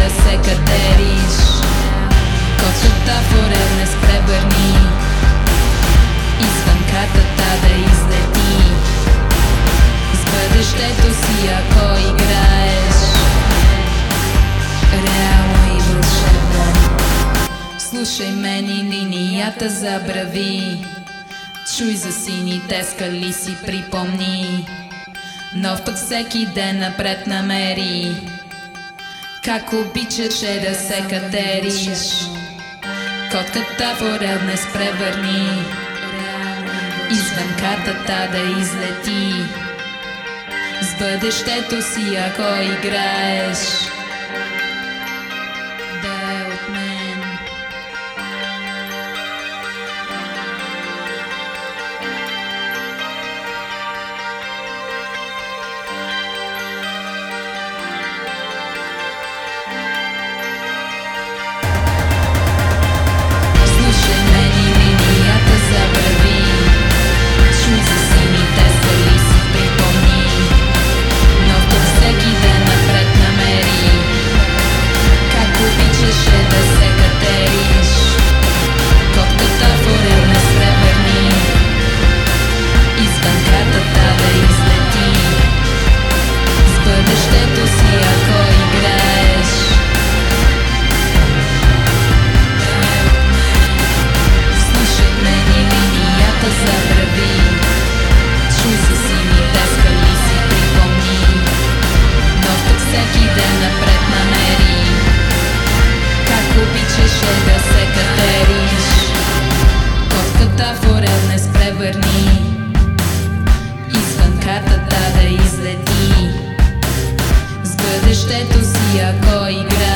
да се катериш. Котката форел не спревърни, извън картата да излети. С бъдещето си ако играеш реално и вълшебно. Слушай мен и линията забрави, чуй за сините скали си припомни. Нов път всеки ден напред намери, как обичаше да се катериш. Котката форел не спревърни, извън картата да излети. С бъдещето си ако играеш да е от мен. Извън картата да излети. С бъдещето си ако играеш